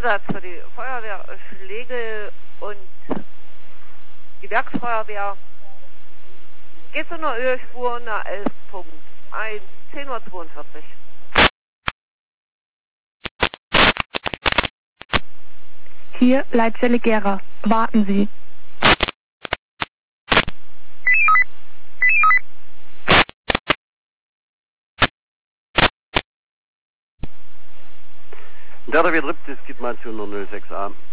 Einsatz für die Feuerwehr Schlegel und die Werksfeuerwehr. Geht zu einer Ölspur nach 11.1, 10:42 Uhr. Hier Leitzelle Gera. Warten Sie. Der wird es geht mal zu 06a.